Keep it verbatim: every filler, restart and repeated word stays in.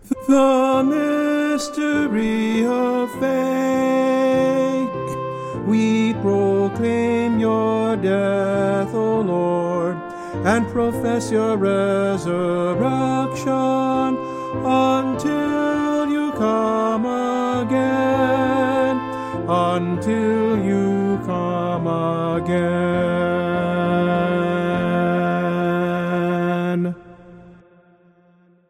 The mystery of faith. We proclaim your death, O Lord, and profess your resurrection until you come again, until you come again.